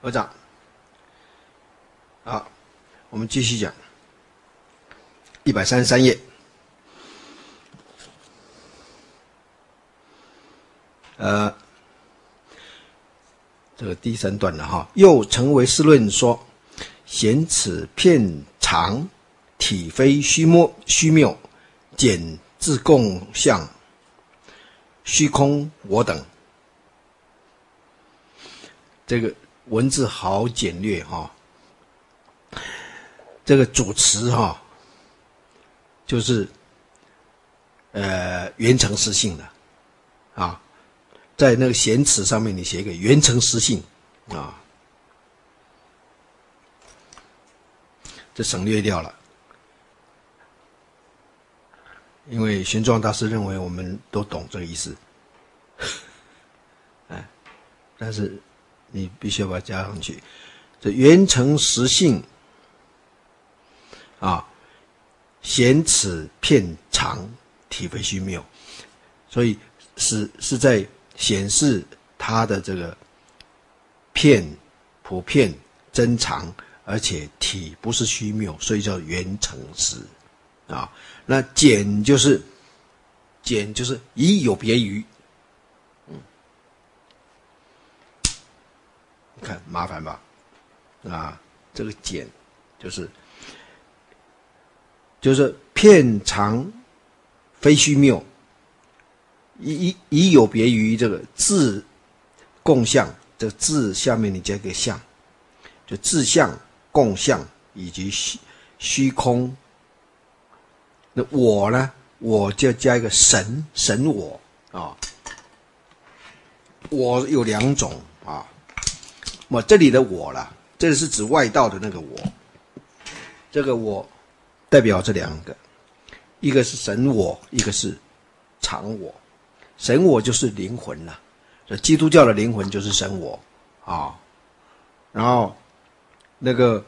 合掌。好，我们继续讲133页。这个第3段了哈。又成为世论说，显此片长，体非虚谬，简自共相，虚空我等。这个文字好简略哈。这个主词哈，就是原成实性的啊。在那个显词上面，你写一个原成实性啊，这省略掉了，因为玄奘大师认为我们都懂这个意思，但是你必须要把它加上去。这原成实性啊，显此片长，体非虚谬，所以是在显示它的这个片普遍真常，而且体不是虚谬，所以叫原成实啊。那简就是以有别于，你看麻烦吧？啊，这个简就是片长非虚谬。以有别于这个自共相，这个自下面你加一个相，就自相、共相以及虚空。那我呢，我就加一个神我啊。我有2种啊。那么这里的我啦，这是指外道的那个我。这个我代表这2个，一个是神我，一个是常我。神我就是灵魂了，基督教的灵魂就是神我啊。然后那个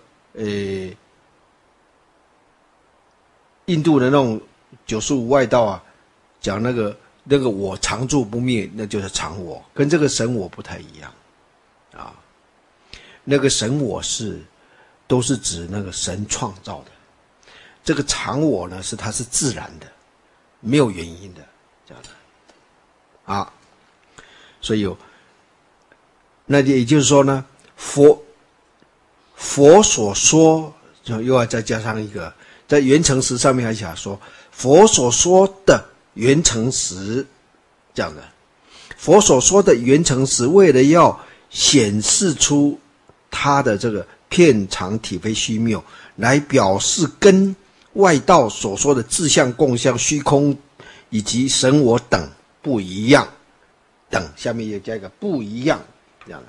印度的那种95外道啊，讲那个我常住不灭，那就是常我，跟这个神我不太一样啊。那个神我都是指那个神创造的，这个常我呢它是自然的，没有原因的这样的。啊，所以那也就是说呢，佛所说，就又要再加上一个，在原成实上面还想说，佛所说的原成实，这样的，佛所说的原成实，为了要显示出他的这个片长体非虚谬，来表示跟外道所说的自相、共相、虚空以及神我等不一样，等下面又加一个不一样，这样的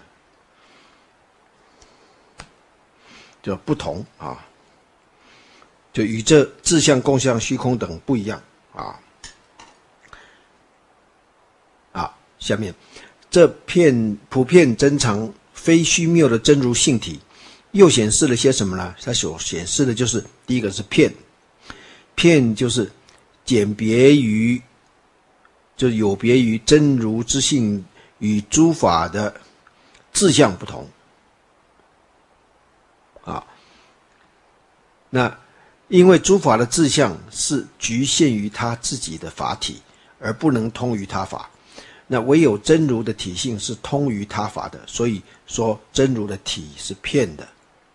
就不同啊，就与这自相、共相、虚空等不一样啊。下面这片普遍真常非虚谬的真如性体，又显示了些什么呢？它所显示的就是第一个是片就是简别于。就有别于真如之性与诸法的自相不同啊。那因为诸法的自相是局限于他自己的法体，而不能通于他法。那唯有真如的体性是通于他法的，所以说真如的体是片的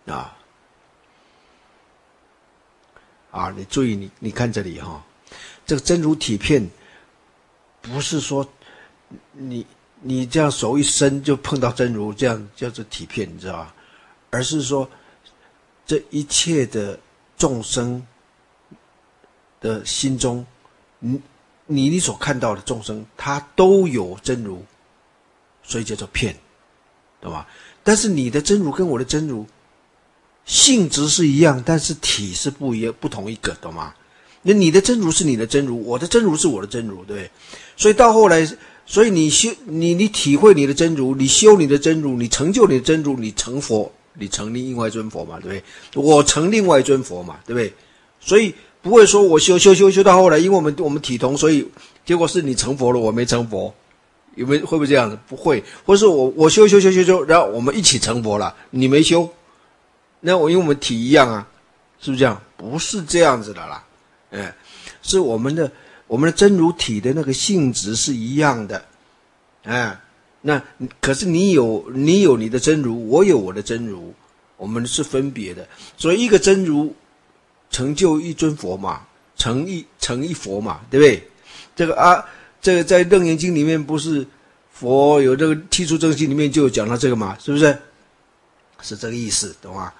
啊。你注意你看这里哈，这个真如体片。不是说你这样手一伸就碰到真如，这样叫做体片，你知道吧？而是说这一切的众生的心中，你所看到的众生，他都有真如，所以叫做片，懂吗？但是你的真如跟我的真如性质是一样，但是体是不一样，不同一个，懂吗？那你的真如是你的真如，我的真如是我的真如，对不对？所以到后来，所以你体会你的真如，你修你的真如，你成就你的真如，你成佛，你成另外一尊佛嘛，对不对？我成另外一尊佛嘛，对不对？所以不会说我修到后来，因为我们体同，所以结果是你成佛了，我没成佛， 有没有会不会这样子？不会，或是我修，然后我们一起成佛了，你没修，那因为我们体一样啊，是不是这样？不是这样子的啦，是我们的真如体的那个性质是一样的，那可是你有你的真如，我有我的真如，我们是分别的，所以一个真如成就一尊佛嘛，成一佛嘛，对不对？这个在《楞严经》里面不是佛有这个剔除正信里面就有讲到这个嘛，是不是？是这个意思，懂吗？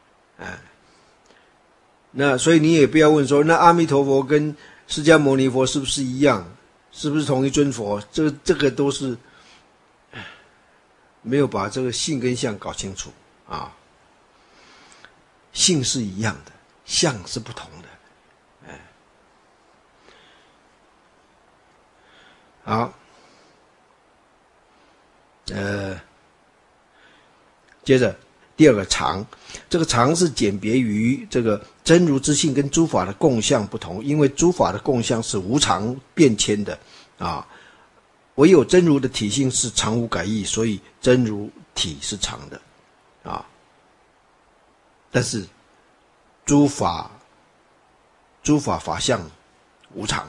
那所以你也不要问说，那阿弥陀佛跟释迦牟尼佛是不是一样？是不是同一尊佛？这个都是没有把这个性跟相搞清楚啊。性是一样的，相是不同的。好，接着第二个常，这个常是简别于这个真如之性跟诸法的共相不同，因为诸法的共相是无常变迁的啊，唯有真如的体性是常无改易，所以真如体是常的啊。但是诸法法相无常，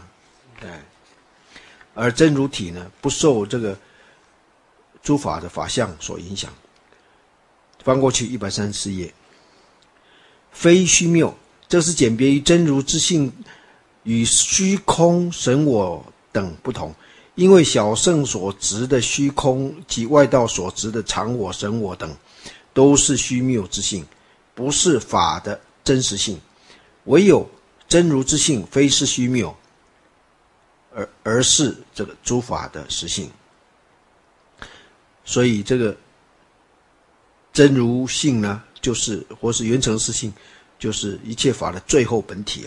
而真如体呢，不受这个诸法的法相所影响。翻过去134页，非虚谬，这是简别于真如之性与虚空神我等不同，因为小圣所执的虚空及外道所执的常我、神我等，都是虚谬之性，不是法的真实性。唯有真如之性，非是虚谬，而是这个诸法的实性。所以这个真如性呢，就是或是圆成实性，就是一切法的最后本体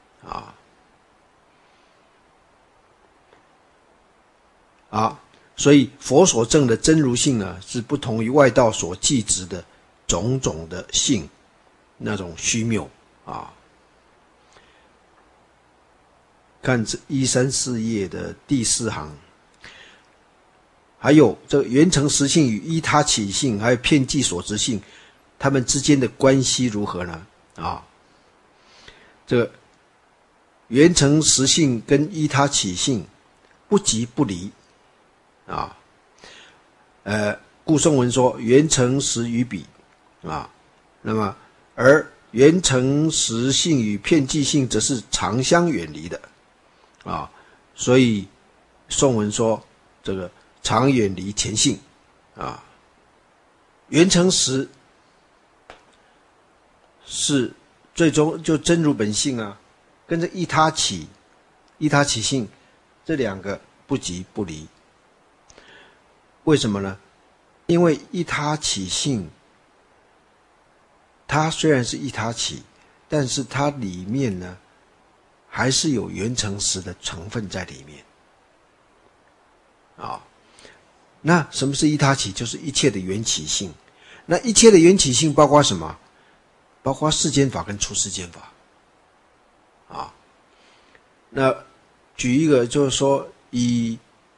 所以佛所证的真如性呢，是不同于外道所记执的种种的性，那种虚谬看这134页的第4行，还有这个圆成实性与依他起性，还有遍计所执性，他们之间的关系如何呢？这个圆成实性跟依他起性不即不离故颂文说圆成实与彼那么而圆成实性与遍计性则是常相远离的所以颂文说这个常远离前性圆成实是最终就真如本性跟着依他起性这两个不即不离。为什么呢？因为依他起性，它虽然是依他起，但是它里面呢还是有圆成实的成分在里面那什么是依他起？就是一切的缘起性。那一切的缘起性包括什么？包括世间法跟出世间法那举一个就是说，以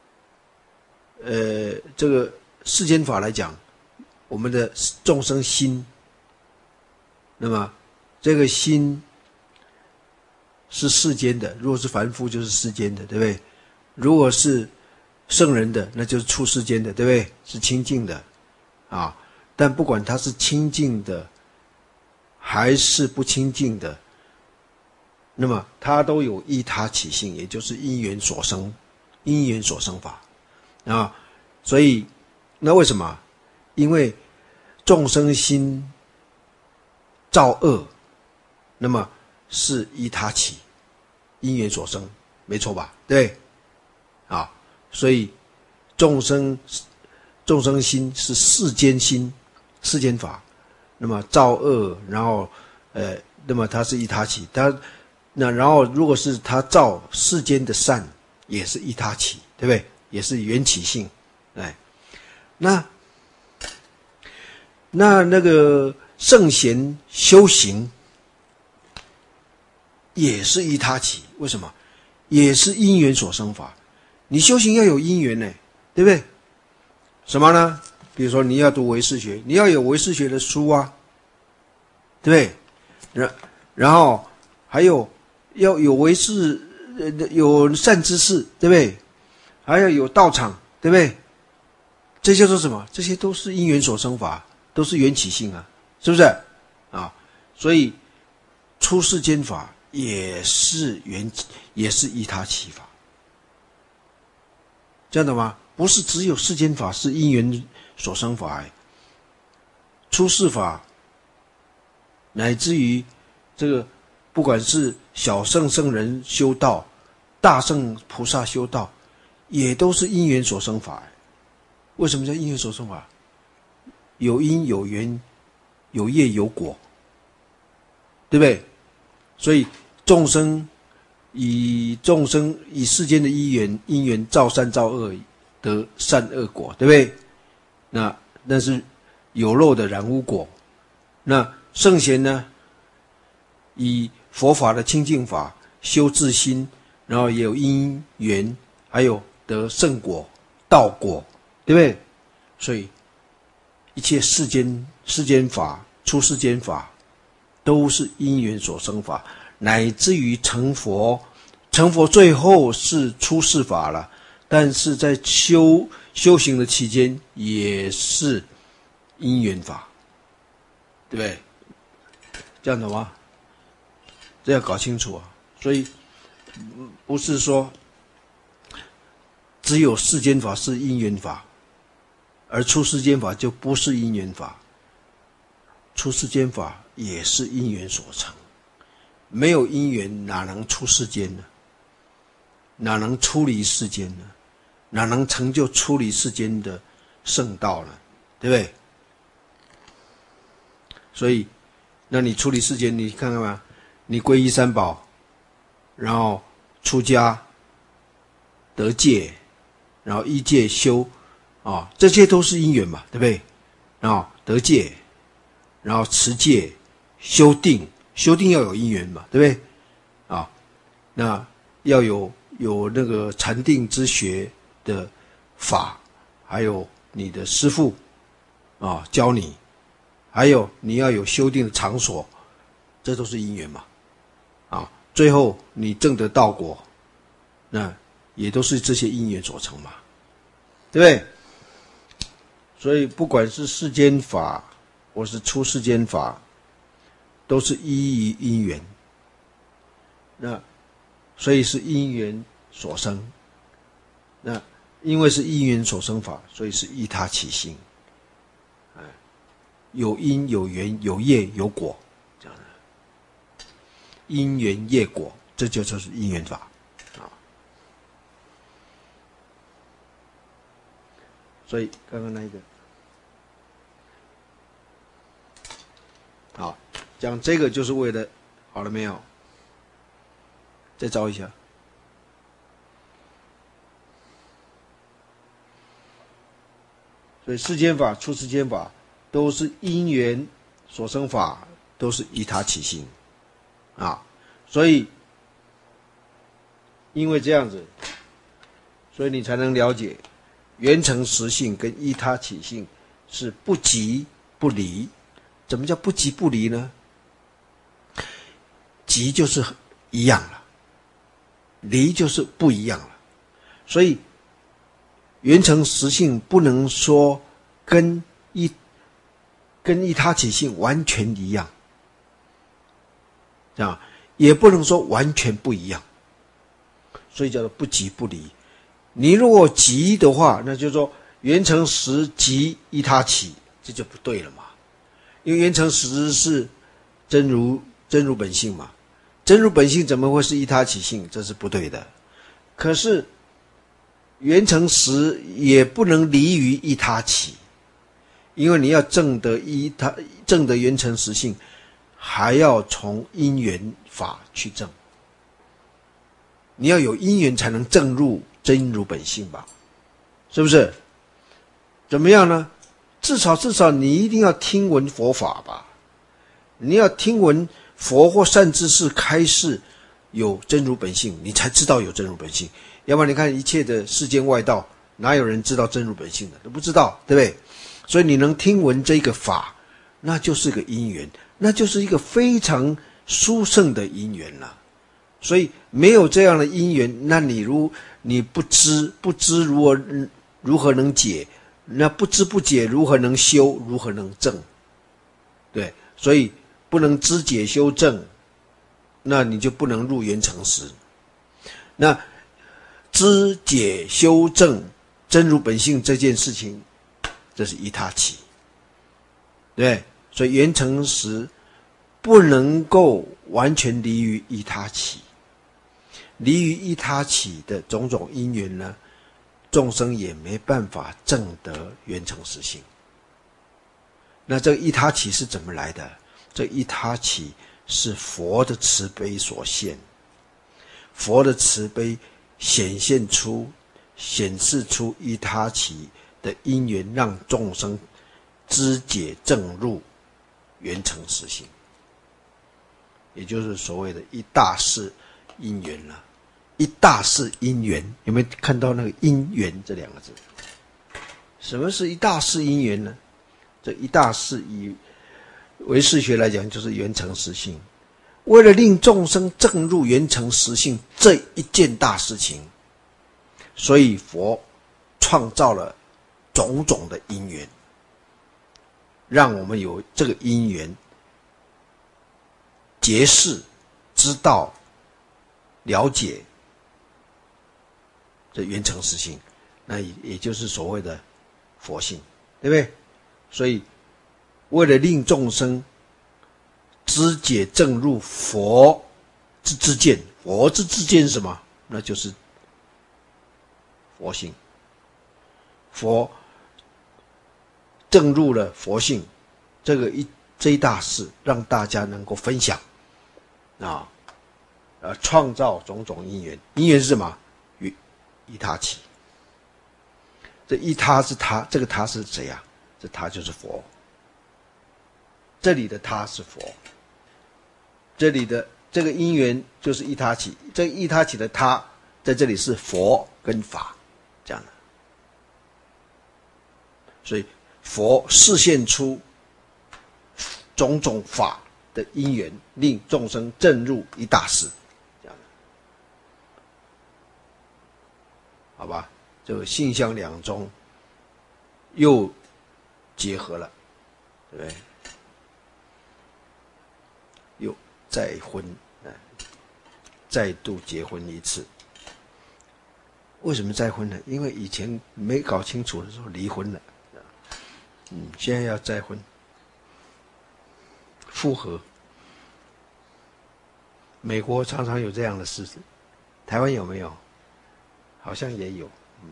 这个世间法来讲，我们的众生心，那么这个心是世间的，如果是凡夫就是世间的，对不对？如果是圣人的，那就是出世间的，对不对？是清净的但不管它是清净的还是不清净的，那么它都有依他起性，也就是因缘所生法所以那为什么？因为众生心造恶，那么是依他起，因缘所生，没错吧？对所以众生心是世间心，世间法，那么造恶，然后那么它是依他起，然后如果是他造世间的善，也是依他起，对不对？也是缘起性。那个圣贤修行也是依他起，为什么？也是因缘所生法。你修行要有因缘呢， 对不对？什么呢？比如说你要读唯识学，你要有唯识学的书啊，对不对？然后还有要有唯识，有善知识，对不对？还要有道场，对不对？这些都是什么？这些都是因缘所生法，都是缘起性啊，是不是啊？所以出世间法也是也是依他起法，这样的吗？不是只有世间法是因缘所生法，出世法乃至于这个不管是小圣圣人修道，大圣菩萨修道，也都是因缘所生法。为什么叫因缘所生法？有因有缘，有业有果，对不对？所以众生以世间的因缘造善造恶，得善恶果，对不对？那是有漏的染污果。那圣贤呢，以佛法的清净法修自心，然后也有因缘，还有得圣果道果，对不对？所以一切世间法、出世间法都是因缘所生法，乃至于成佛最后是出世法了，但是在修行的期间也是因缘法，对不对？这样的吗？这要搞清楚啊！所以不是说只有世间法是因缘法，而出世间法就不是因缘法。出世间法也是因缘所成，没有因缘哪能出世间呢？哪能出离世间呢？哪能成就出离世间的圣道呢？对不对？所以那你出离世间，你看看吧，你皈依三宝，然后出家得戒，然后依戒修啊，这些都是因缘嘛，对不对？然后得戒，然后持戒，修定要有因缘嘛，对不对？啊，那要有那个禅定之学的法，还有你的师父啊教你，还有你要有修定的场所，这都是因缘嘛。啊，最后你证得道果，那也都是这些因缘所成嘛，对不对？所以不管是世间法或是出世间法，都是依于因缘。那所以是因缘所生。那因为是因缘所生法，所以是依他起性。有因有缘有业有果，这样的因缘业果，这就是因缘法啊。所以刚刚那一个，好，讲这个就是为了好了没有？再找一下。所以世间法、出世间法都是因缘所生法，都是依他起性啊。所以因为这样子，所以你才能了解缘成实性跟依他起性是不即不离。怎么叫不即不离呢？即就是一样了，离就是不一样了。所以缘成实性不能说跟依他起性完全一样，这样也不能说完全不一样，所以叫做不即不离。你如果即的话，那就是说缘成实即依他起，这就不对了嘛。因为缘成实是真如本性嘛，真如本性怎么会是依他起性？这是不对的。可是缘成实也不能离于依他起，因为你要证得缘成实性，还要从因缘法去证。你要有因缘才能证入真如本性吧，是不是？怎么样呢？至少你一定要听闻佛法吧，你要听闻佛或善知识开示有真如本性，你才知道有真如本性。要不然你看一切的世间外道哪有人知道真如本性的？都不知道，对不对？所以你能听闻这个法，那就是个因缘，那就是一个非常殊胜的因缘了。所以没有这样的因缘，那你不知如何能解？那不知不解如何能修？如何能证？对，所以不能知解修证，那你就不能入圆成实。那知解修证真如本性这件事情，这是依他起，对，所以圆成实不能够完全离于依他起，离于依他起的种种因缘呢，众生也没办法证得圆成实性。那这个依他起是怎么来的？这依他起是佛的慈悲所现，佛的慈悲显示出依他起的因缘，让众生知解证入圆成实性，也就是所谓的一大事因缘了。一大事因缘，有没有看到那个因缘这两个字？什么是一大事因缘呢？这一大事以唯识学来讲，就是圆成实性。为了令众生证入圆成实性这一件大事情，所以佛创造了种种的因缘，让我们有这个因缘结识、知道、了解这圆成实性，那也就是所谓的佛性，对不对？所以为了令众生知解证入佛之知见，佛之知见是什么？那就是佛性。佛证入了佛性，这一大事，让大家能够分享啊，创造种种因缘。因缘是什么？依他起。这依他是他，这个他是谁啊？这他就是佛。这里的他是佛，这里的这个因缘就是依他起，这依他起的他在这里是佛跟法这样的。所以佛示现出种种法的因缘，令众生证入一大事，这样的，好吧？这个性相两宗又结合了，对不对？又再婚，再度结婚一次。为什么再婚呢？因为以前没搞清楚的时候离婚了，现在要再婚，复合。美国常常有这样的事，台湾有没有？好像也有。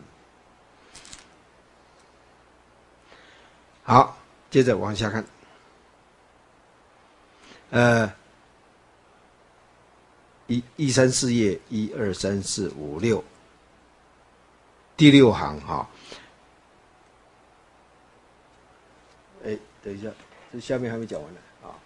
好，接着往下看。134页1、2、3、4、5、6，第6行哈。等一下，这下面还没讲完呢啊。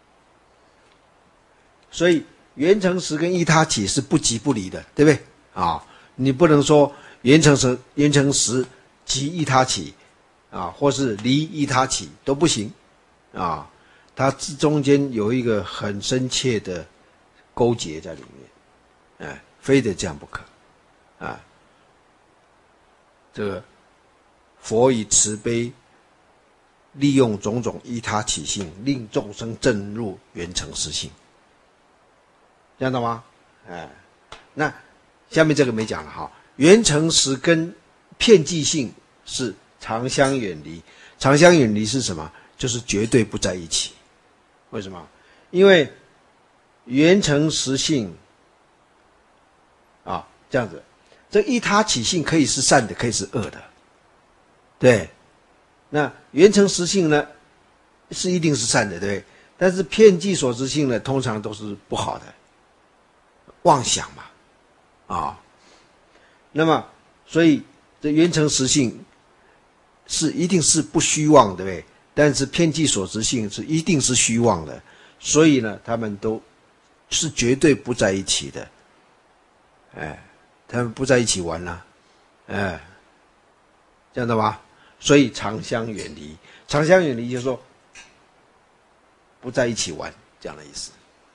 所以圆成实跟依他起是不即不离的，对不对啊？你不能说圆成实即依他起啊，或是离依他起都不行啊。它中间有一个很深切的勾结在里面，非得这样不可啊。这个佛以慈悲利用种种依他起性，令众生证入圆成实性，这样懂吗？那下面这个没讲了哈。圆成实跟遍计性是常相远离，常相远离是什么？就是绝对不在一起。为什么？因为圆成实性啊，这样子，这依他起性可以是善的，可以是恶的，对。那圆成实性呢，是一定是善的，对不对？但是遍计所知性呢，通常都是不好的，妄想嘛，啊。那么，所以这圆成实性是一定是不虚妄，对不对？但是遍计所知性是一定是虚妄的，所以呢，他们都是绝对不在一起的，他们不在一起玩了， 这样的吗？所以长相远离，长相远离就是说不在一起玩，这样的意思。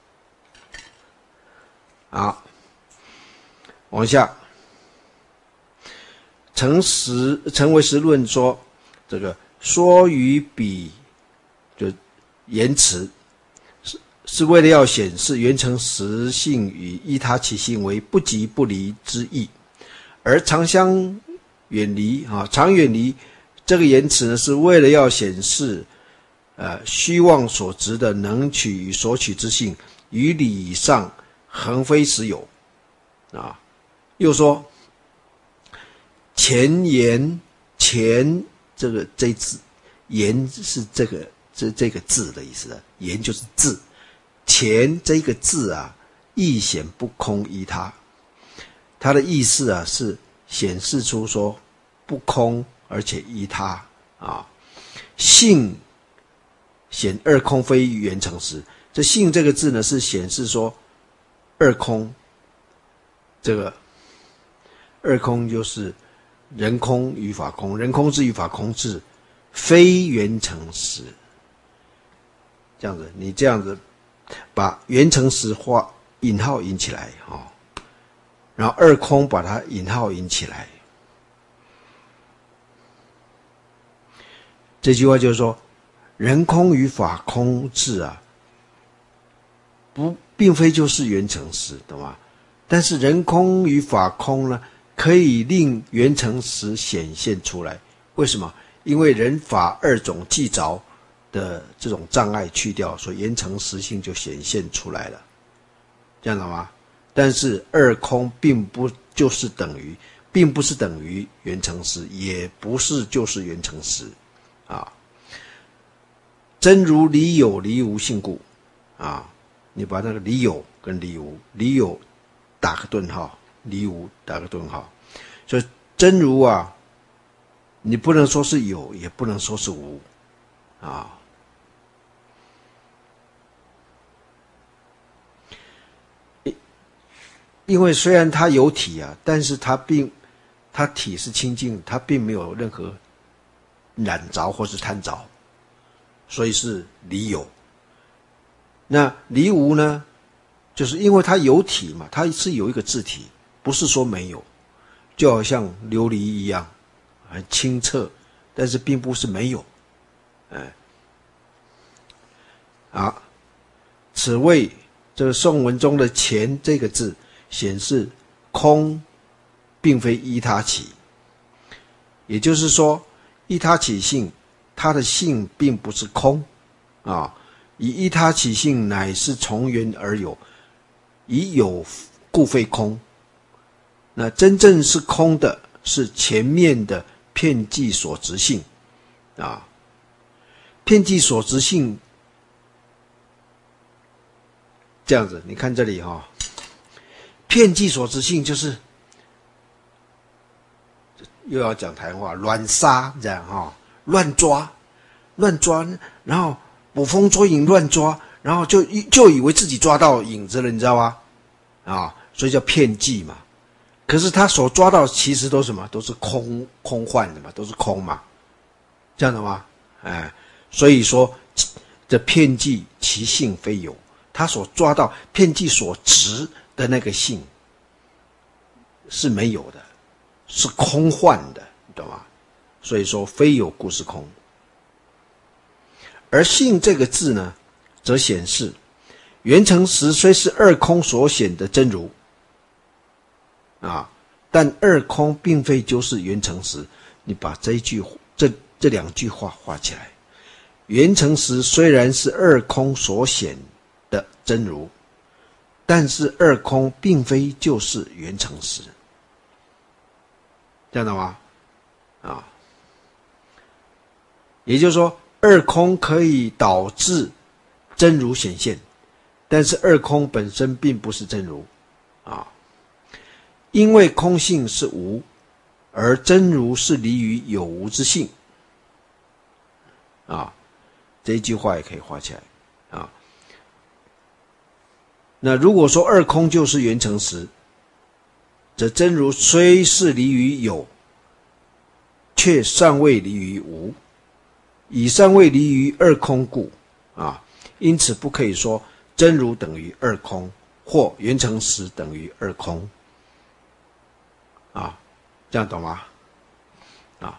好，往下，陈为实论说，这个说与比，就言辞，是为了要显示缘成实性与依他其性为不即不离之意，而长相远离长远离这个言辞呢，是为了要显示虚妄所执的能取与所取之性与理上恒非实有又说前言前这字言是这个字的意思的，言就是字，前这个字亦显不空依他，它的意思是显示出说不空而且依他性显二空非缘成实，这性这个字呢是显示说二空，这个二空就是人空与法空，人空之与法空之，非缘成实。这样子，你这样子把缘成实画引号引起来然后二空把它引号引起来。这句话就是说，人空与法空智并非就是缘成实，懂吗？但是人空与法空呢，可以令缘成实显现出来。为什么？因为人法二种既着的这种障碍去掉，所以缘成实性就显现出来了，这样懂吗？但是二空并不是等于缘成实，也不是就是缘成实真如离有离无性故你把那个离有跟离无，离有打个顿号，离无打个顿号，所以真如你不能说是有，也不能说是无因为虽然它有体但是它体是清净，它并没有任何染着或是贪着，所以是离有。那离无呢，就是因为它有体嘛，它是有一个自体，不是说没有，就好像琉璃一样很清澈，但是并不是没有此谓这个颂文中的前这个字显示空并非依他起，也就是说依他起性，它的性并不是空以依他起性乃是从缘而有，以有故非空。那真正是空的是前面的遍计所执性遍计所执性，这样子你看这里遍计所执性就是又要讲台话，乱杀这样乱抓，然后捕风捉影乱抓，然后就以为自己抓到影子了，你知道吗？所以叫遍计嘛。可是他所抓到其实都是什么？都是空幻的嘛，都是空嘛，这样的吗？所以说这遍计其性非有，他所抓到遍计所执的那个性是没有的，是空幻的，你懂吗？所以说非有故是空。而性这个字呢，则显示缘成实虽是二空所显的真如但二空并非就是缘成实。你把这两句话画起来，缘成实虽然是二空所显的真如，但是二空并非就是缘成实，这样的吗？也就是说二空可以导致真如显现，但是二空本身并不是真如因为空性是无，而真如是离于有无之性这一句话也可以画起来那如果说二空就是缘成实，则真如虽是离于有， 却尚未离于无，以尚未离于二空故啊，因此不可以说真如等于二空，或缘成实等于二空啊，这样懂吗？啊，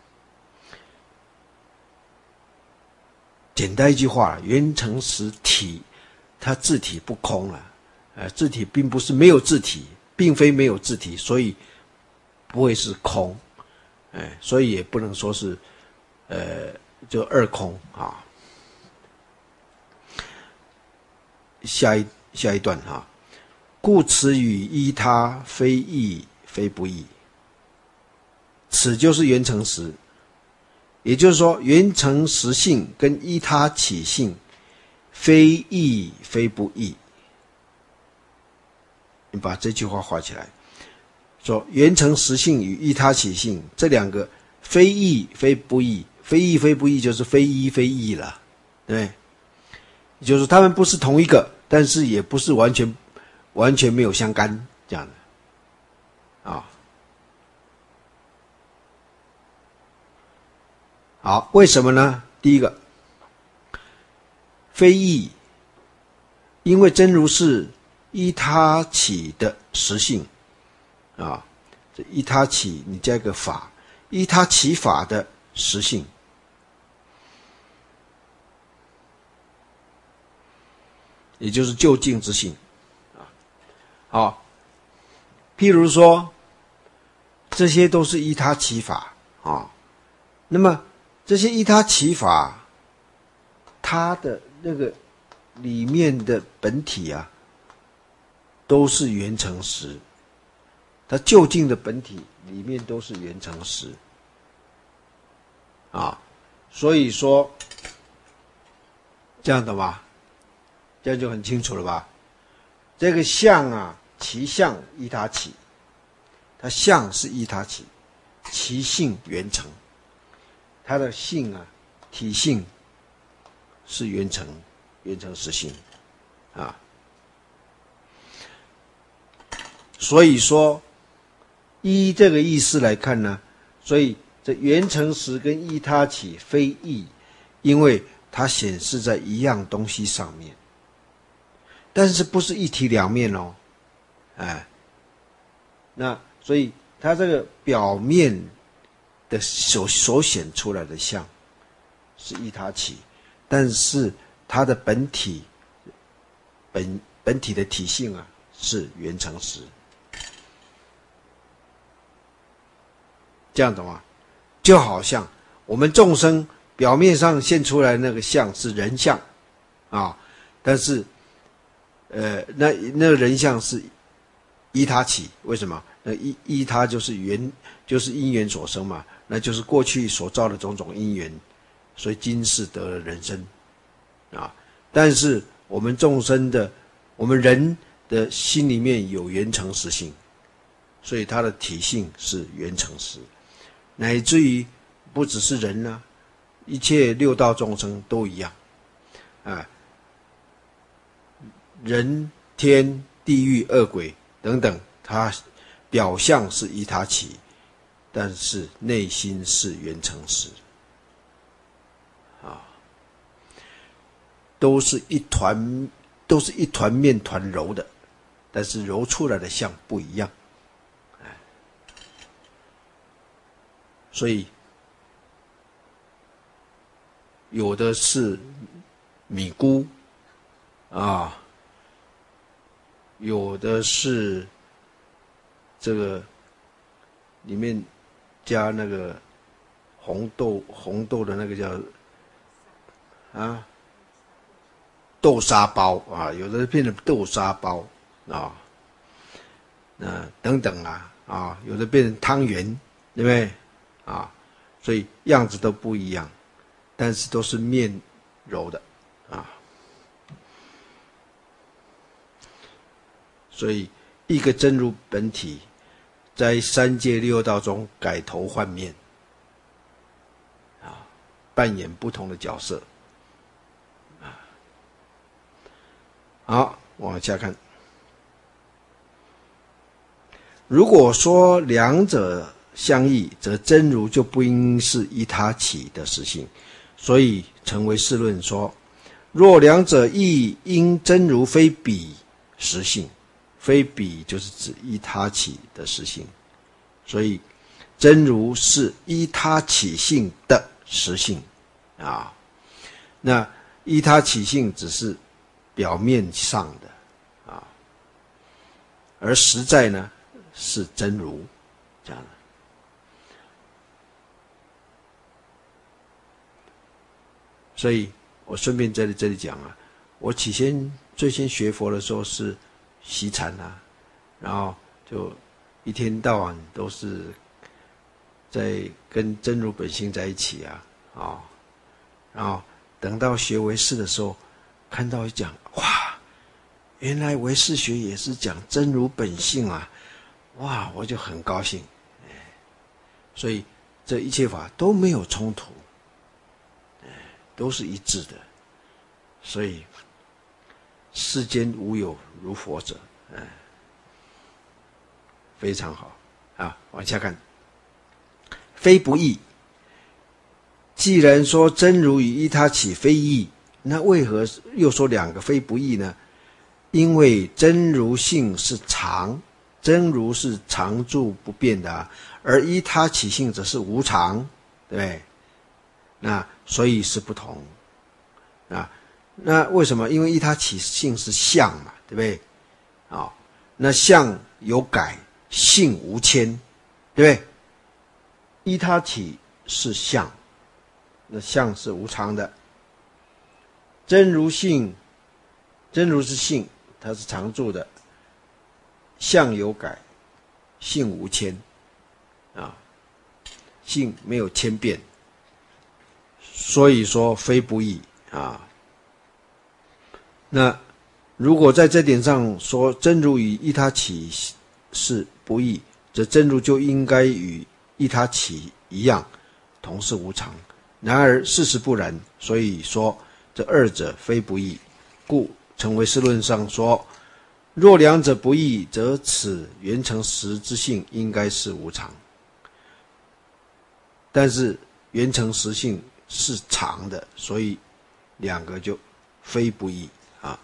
简单一句话，缘成实体，它自体不空了，自体并不是没有自体，并非没有自体，所以不会是空，所以也不能说是就二空啊。下一段哈，故此语依他非义非不义，此就是缘成实。也就是说，缘成实性跟依他起性，非义非不义。你把这句话画起来，说缘成实性与依他起性这两个非义非不义，非义非不义就是非依非义了，对不对？也就是他们不是同一个，但是也不是完全没有相干这样的啊。好，为什么呢？第一个，非义，因为真如是依他起的实性啊，这依他起你加一个法，依他起法的实性。也就是究竟之性啊。好，譬如说，这些都是依他起法啊。那么这些依他起法，它的那个里面的本体啊，都是缘成实。它究竟的本体里面都是缘成实啊。所以说，这样懂吧？这样就很清楚了吧？这个相啊，其相依他起，它相是依他起，其性缘成，它的性啊，体性是缘成实性啊。所以说，依这个意思来看呢，所以这缘成实跟依他起非异，因为它显示在一样东西上面。但是不是一体两面哦，那所以它这个表面的所显出来的相是依他起，但是它的本体的体性啊是缘成实，这样懂吗？就好像我们众生表面上现出来那个相是人相啊，但是那个人相是依他起，为什么？那依他就是因缘所生嘛，那就是过去所造的种种因缘，所以今世得了人身啊。但是我们人的心里面有缘成实性，所以他的体性是缘成实，乃至于不只是人啊，一切六道众生都一样啊。人、天、地狱、恶鬼等等，它表象是依他起，但是内心是缘成实啊，都是一团面团揉的，但是揉出来的相不一样，所以有的是米菇啊。有的是这个里面加那个红豆的那个叫豆沙包啊，有的变成豆沙包啊，等等啊，有的变成汤圆，对不对啊？所以样子都不一样，但是都是面揉的啊。所以一个真如本体在三界六道中改头换面啊，扮演不同的角色啊。好，往下看。如果说两者相异，则真如就不应是依他起的实性。所以成为世论说，若两者亦因真如非彼实性，非彼就是指依他起的实性，所以真如是依他起性的实性啊。那依他起性只是表面上的啊，而实在呢是真如这样的。所以我顺便这里讲啊，我最先学佛的时候是习禅啊，然后就一天到晚都是在跟真如本性在一起啊，然后等到学唯识的时候，看到一讲，哇，原来唯识学也是讲真如本性啊，哇，我就很高兴，所以这一切法都没有冲突。都是一致的，所以世间无有如佛者，非常好啊！往下看，非不异。既然说真如与依他起非异，那为何又说两个非不异呢？因为真如性是常，真如是常住不变的而依他起性则是无常，对不对？那所以是不同啊。那为什么？因为依他起性是相嘛，对不对？那相有改，性无迁，对不对？依他起是相，那相是无常的。真如性，真如是性，它是常住的，相有改，性无迁啊，性没有迁变。所以说非不异啊。那如果在这点上说真如与依他起是不异，则真如就应该与依他起一样，同是无常。然而事实不然，所以说这二者非不异，故成唯识论上说，若两者不异，则此缘成实之性应该是无常。但是缘成实性是常的，所以两个就非不异啊。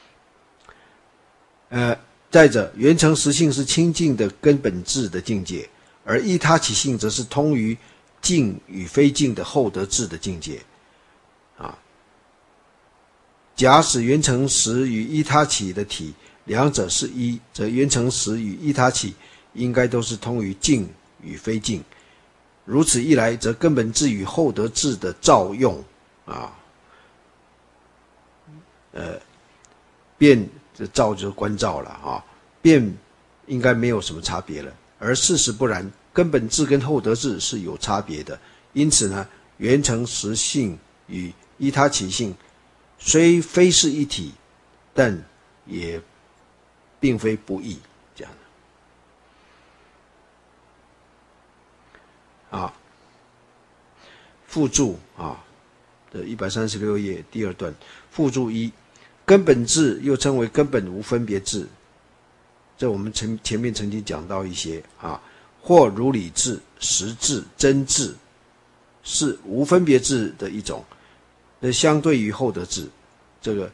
再者，缘成实性是清净的根本智的境界，而依他起性则是通于净与非净的后得智的境界啊。假使缘成实与依他起的体两者是一，则缘成实与依他起应该都是通于净与非净。如此一来，则根本智与后得智的照用啊，变这照就是观照了啊，变应该没有什么差别了。而事实不然，根本智跟后得智是有差别的。因此呢，缘成实性与依他起性虽非是一体，但也并非不异，这样的啊。附注啊的136页第二段，附注一，根本智又称为根本无分别智，这我们前面曾经讲到一些啊，或如理智、实智、真智，是无分别智的一种。那相对于后得智，这个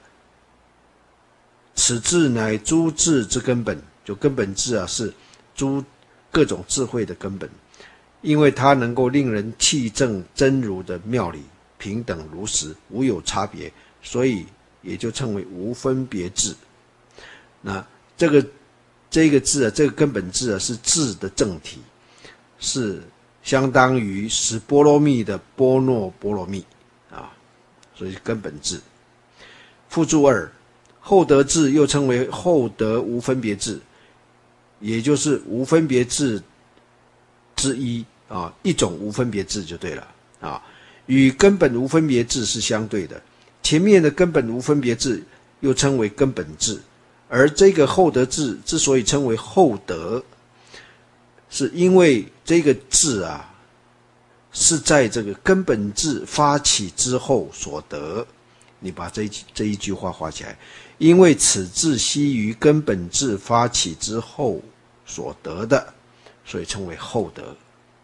此智乃诸智之根本，就根本智啊，是诸各种智慧的根本，因为它能够令人契证真如的妙理，平等如实，无有差别，所以也就称为无分别智。那这个智啊，这个根本智啊，是智的正体，是相当于十波罗蜜的波若波罗蜜啊，所以根本智。附注二，后得智又称为后得无分别智，也就是无分别智之一啊，一种无分别智就对了啊，与根本无分别智是相对的。前面的根本无分别智又称为根本智，而这个后得智之所以称为后得，是因为这个智啊，是在这个根本智发起之后所得。你把这一句话画起来，因为此智悉于根本智发起之后所得的，所以称为后得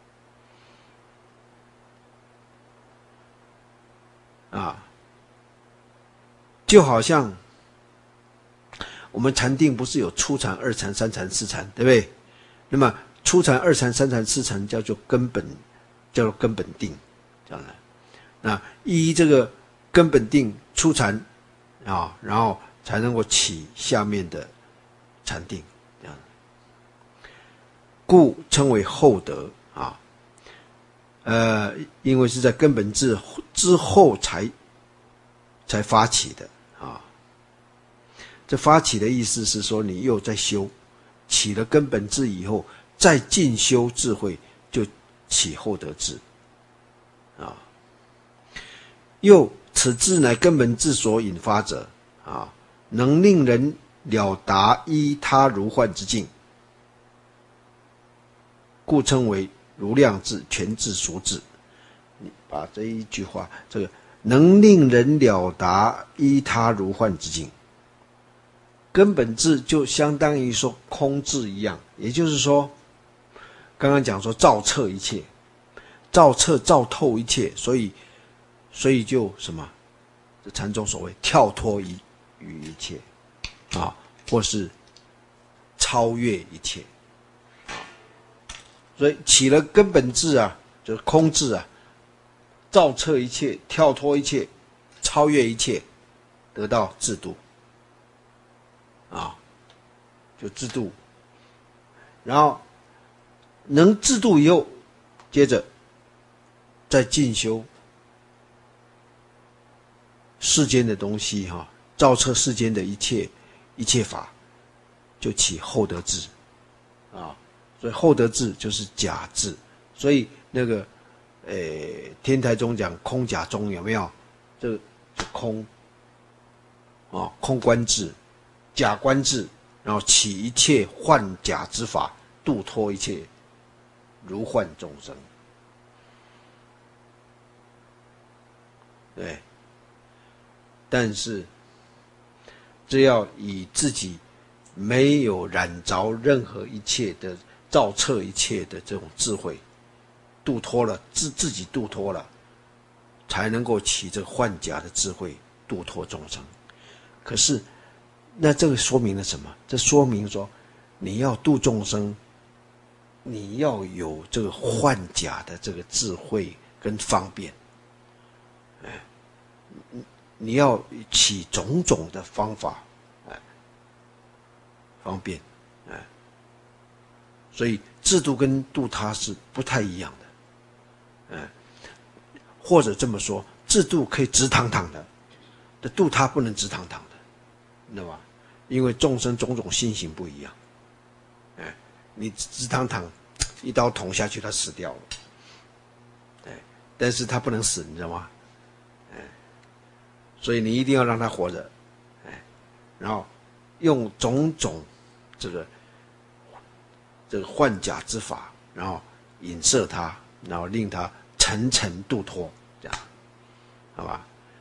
啊，就好像我们禅定不是有初禅、二禅、三禅、四禅，对不对？那么初禅、二禅、三禅、四禅叫做根本，叫做根本定，这样的。那依这个根本定初禅啊，然后才能够起下面的禅定，这样。故称为后得啊。因为是在根本智之后才发起的啊。这发起的意思是说，你又在修，起了根本智以后，再进修智慧，就起后得智啊。又此智乃根本智所引发者啊，能令人了达依他如幻之境，故称为如量智、全智、俗智。你把这一句话，这个能令人了达依他如幻之境，根本智就相当于说空智一样，也就是说，刚刚讲说照彻一切，照彻照透一切，所以就什么？这禅宗所谓跳脱于一切啊，或是超越一切。所以起了根本智啊，就是空智啊，照彻一切，跳脱一切，超越一切，得到自度啊，就自度。然后能自度以后，接着再进修世间的东西哈，照彻世间的一切法，就起后得智啊。所以后得智就是假智，所以那个天台宗讲空假中有没有？这个空啊，空观智、假观智，然后起一切幻假之法，度脱一切如幻众生。对，但是只要以自己没有染着任何一切的照彻一切的这种智慧，度脱了自己度脱了，才能够起这个幻假的智慧，度脱众生。可是，那这个说明了什么？这说明说，你要度众生，你要有这个幻假的这个智慧跟方便，你要起种种的方法，方便，所以制度跟度他是不太一样的，或者这么说，制度可以直堂堂的，度他不能直堂堂的，知道吧？因为众生种种心行不一样，你直堂堂一刀捅下去，他死掉了，但是他不能死，你知道吗？所以你一定要让他活着，然后用种种这个幻假之法，然后引摄他，然后令他层层度脱，这样，好吧？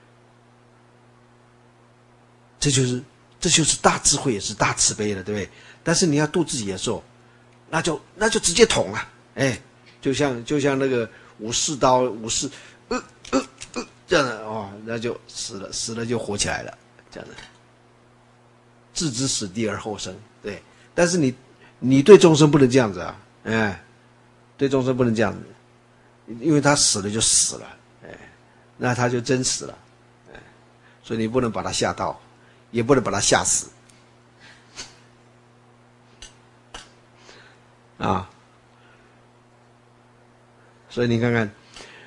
这就是大智慧，也是大慈悲了，对不对？但是你要度自己的时候，那就直接捅了，就像那个武士刀，这样的哦，那就死了就活起来了，这样的。置之死地而后生，对。但是你对众生不能这样子啊，对众生不能这样子，因为他死了就死了，那他就真死了，所以你不能把他吓到，也不能把他吓死，啊。所以你看看。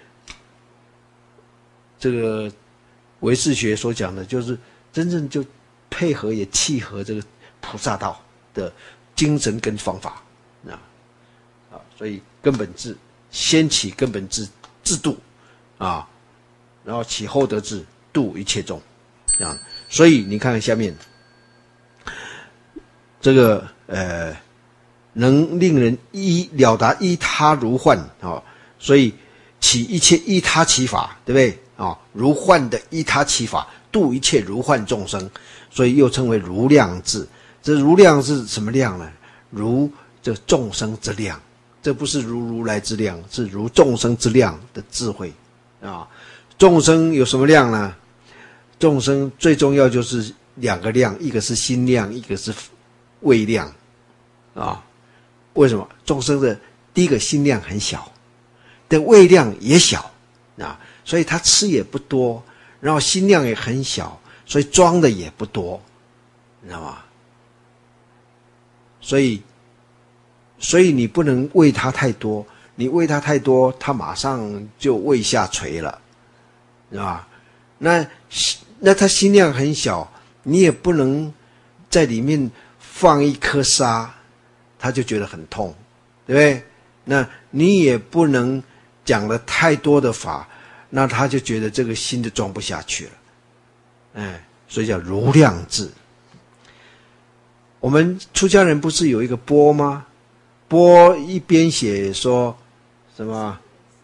这个唯识学所讲的，就是真正就配合也契合这个菩萨道的精神跟方法所以根本智先起根本智自度啊，然后起后得智度一切众，这样。所以你看看下面这个能令人了达依他如幻所以起一切依他其法，对不对？如幻的依他其法，度一切如幻众生，所以又称为如量智。这如量是什么量呢？如这众生之量，这不是如如来之量，是如众生之量的智慧众生有什么量呢？众生最重要就是两个量，一个是心量，一个是位量啊。为什么？众生的第一个心量很小，但位量也小啊，所以他吃也不多，然后心量也很小，所以装的也不多，你知道吗？所以你不能喂他太多，你喂他太多，他马上就胃下垂了，知道吧？那他心量很小，你也不能在里面放一颗沙，他就觉得很痛，对不对？那你也不能讲了太多的法，那他就觉得这个心就装不下去了，所以叫如量智。我们出家人不是有一个钵吗？钵一边写说什么？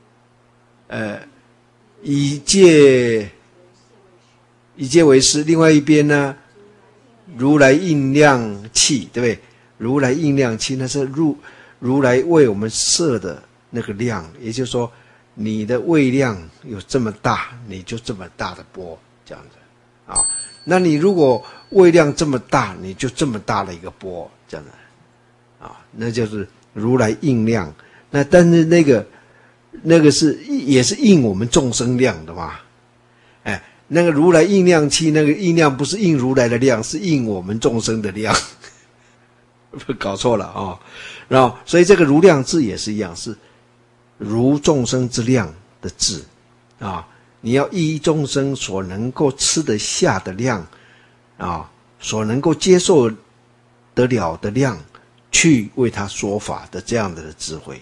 以戒为师，另外一边呢，如来应量器，对不对？如来应量器，那是如来为我们设的那个量，也就是说，你的胃量有这么大，你就这么大的钵，这样子啊。那你如果胃量这么大，你就这么大的一个钵，这样子啊，那就是如来应量。那但是那个也是应我们众生量的嘛，那个如来应量器，那个应量不是应如来的量，是应我们众生的量，搞错了啊。然后，所以这个如量智也是一样，是如众生之量的智啊。你要依众生所能够吃得下的量啊，所能够接受得了的量，去为他说法的这样的智慧，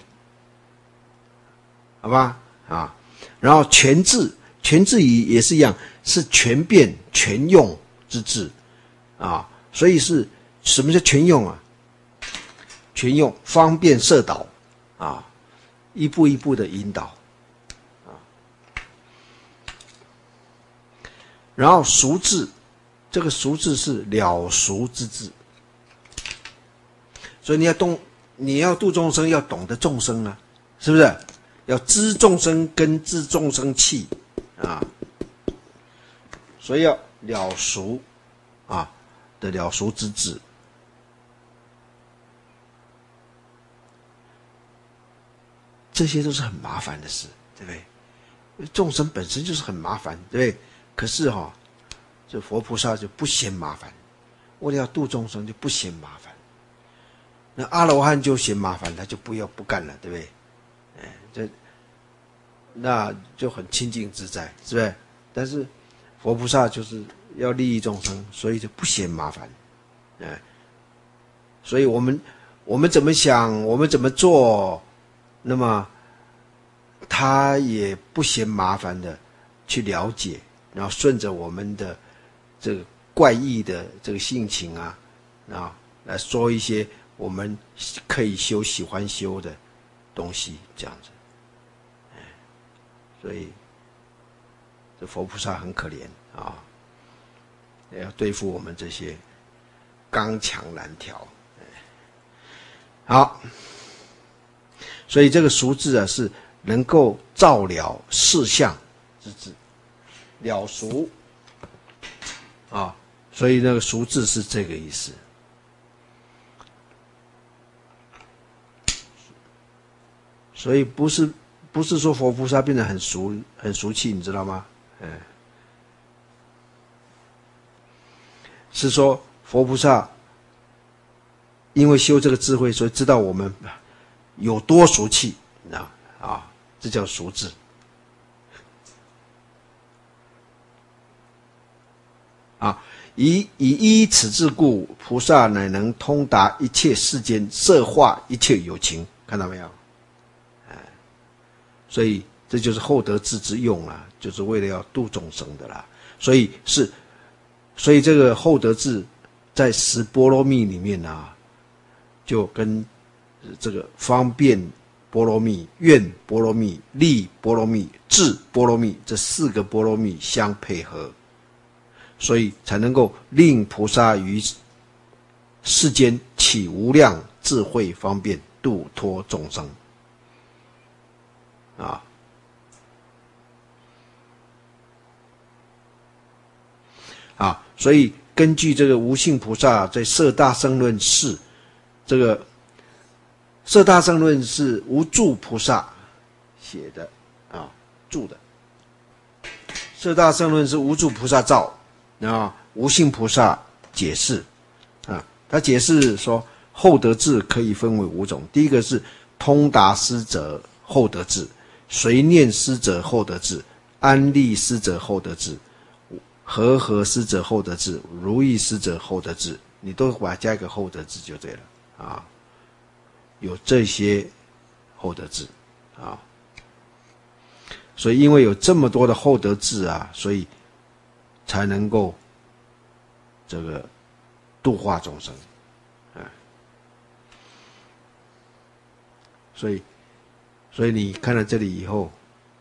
好吧？啊，然后全智也是一样，是全变全用之智啊。所以是什么叫全用啊？全用方便摄导啊，一步一步的引导啊。然后熟智，这个熟智是了熟之智，所以你要度众生，要懂得众生啊，是不是？要知众生根，知众生气啊，所以要了熟啊的了熟之智。这些都是很麻烦的事，对不对？众生本身就是很麻烦，对不对？可是这佛菩萨就不嫌麻烦，为了要度众生就不嫌麻烦。那阿罗汉就嫌麻烦，他就不干了，对不对？那就很清净自在，是不是？但是佛菩萨就是要利益众生，所以就不嫌麻烦，所以我们怎么想，我们怎么做，那么他也不嫌麻烦的去了解，然后顺着我们的这个怪异的这个性情啊，来说一些我们可以修、喜欢修的东西，这样子。所以这佛菩萨很可怜啊，也要对付我们这些刚强难调。好，所以这个熟智啊，是能够照了事相之智，了熟啊，所以那个熟智是这个意思。所以不是说佛菩萨变得很俗气，你知道吗？是说佛菩萨因为修这个智慧，所以知道我们有多俗气，这叫俗智。以依此智故，菩萨乃能通达一切世间，摄化一切有情，看到没有？所以这就是厚德智之用啊，就是为了要度众生的啦。所以这个厚德智在十波罗蜜里面啊，就跟这个方便波罗蜜、愿波罗蜜、力波罗蜜、智波罗蜜这四个波罗蜜相配合，所以才能够令菩萨于世间起无量智慧方便，度脱众生。 所以根据这个无性菩萨在《摄大乘论释》，这个《摄大乘论》是无住菩萨写的啊，注的。《摄大乘论》是无住菩萨造啊，无性菩萨解释啊。他解释说，后得智可以分为5种。第一个是通达思者后得智，随念思者后得智，安立思者后得智，和思者后得智，如意思者后得智。你都把它加一个后得智就对了啊。有这些后得智啊，所以因为有这么多的后得智啊，所以才能够这个度化众生啊。所以你看到这里以后，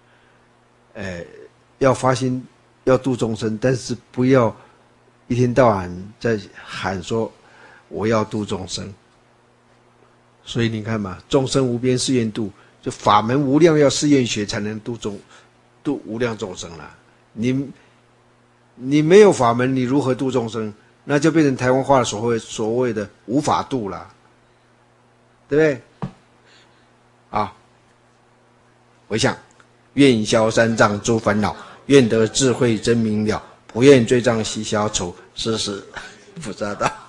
要发心要度众生，但是不要一天到晚在喊说我要度众生。所以你看嘛，众生无边誓愿度，就法门无量要誓愿学才能度无量众生啦。你没有法门，你如何度众生？那就变成台湾话的所谓的无法度啦，对不对？啊，回向，愿消三障诸烦恼，愿得智慧真明了，不愿罪障悉消除，是菩萨道。